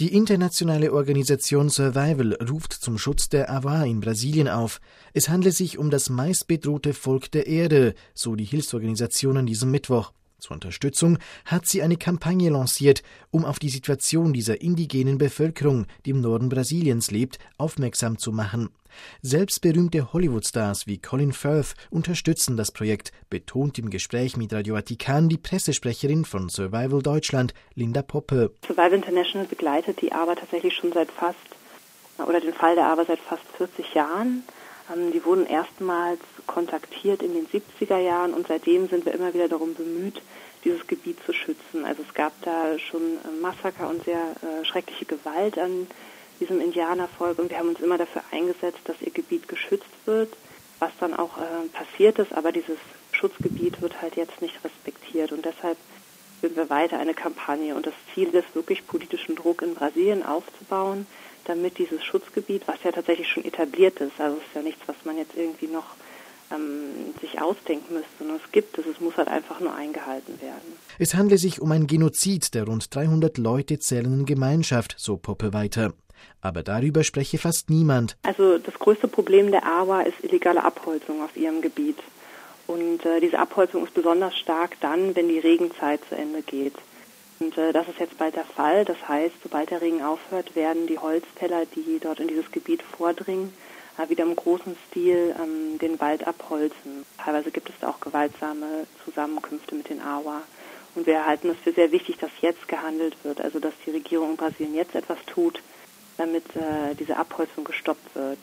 Die internationale Organisation Survival ruft zum Schutz der Awa in Brasilien auf. Es handle sich um das meistbedrohte Volk der Erde, so die Hilfsorganisation an diesem Mittwoch. Zur Unterstützung hat sie eine Kampagne lanciert, um auf die Situation dieser indigenen Bevölkerung, die im Norden Brasiliens lebt, aufmerksam zu machen. Selbst berühmte Hollywood-Stars wie Colin Firth unterstützen das Projekt, betont im Gespräch mit Radio Vatikan die Pressesprecherin von Survival Deutschland, Linda Poppe. Survival International begleitet die Awa tatsächlich schon den Fall der Awa seit fast 40 Jahren. Die wurden erstmals kontaktiert in den 70er Jahren und seitdem sind wir immer wieder darum bemüht, dieses Gebiet zu schützen. Also es gab da schon Massaker und sehr schreckliche Gewalt an diesem Indianervolk und wir haben uns immer dafür eingesetzt, dass ihr Gebiet geschützt wird, was dann auch passiert ist, aber dieses Schutzgebiet wird halt jetzt nicht respektiert und deshalb führen wir weiter eine Kampagne und das Ziel ist wirklich, politischen Druck in Brasilien aufzubauen, damit dieses Schutzgebiet, was ja tatsächlich schon etabliert ist, also es ist ja nichts, was man jetzt irgendwie noch sich ausdenken müsste, sondern es gibt es muss halt einfach nur eingehalten werden. Es handle sich um ein Genozid der rund 300 Leute zählenden Gemeinschaft, so Poppe weiter. Aber darüber spreche fast niemand. Also das größte Problem der Awa ist illegale Abholzung auf ihrem Gebiet. Und diese Abholzung ist besonders stark dann, wenn die Regenzeit zu Ende geht. Und das ist jetzt bald der Fall. Das heißt, sobald der Regen aufhört, werden die Holzfäller, die dort in dieses Gebiet vordringen, wieder im großen Stil den Wald abholzen. Teilweise gibt es da auch gewaltsame Zusammenkünfte mit den Awa. Und wir halten es für sehr wichtig, dass jetzt gehandelt wird, also dass die Regierung in Brasilien jetzt etwas tut, damit diese Abholzung gestoppt wird.